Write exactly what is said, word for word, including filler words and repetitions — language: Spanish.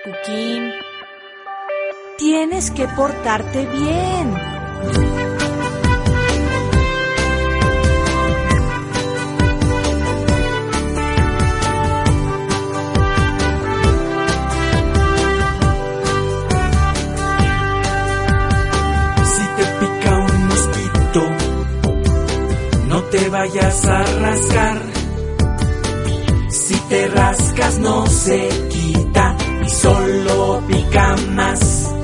Cuquín. Tienes que portarte bien. Si te pica un mosquito, no te vayas a rascar. Si te rascas no se quita y solo pica más.